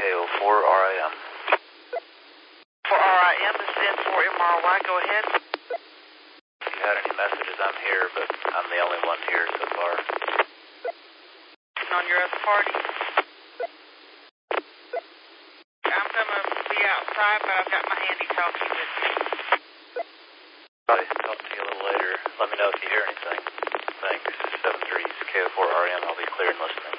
KO4RIM. For RIM, this is N4MRY. Go ahead. If you had any messages, I'm here, but I'm the only one here so far. And on your other party? I'm going to be outside, but I've got my handy-talkie with me. I'll talk to you a little later. Let me know if you hear anything. Thanks. 7-3's KO4RIM. I'll be clear and listening.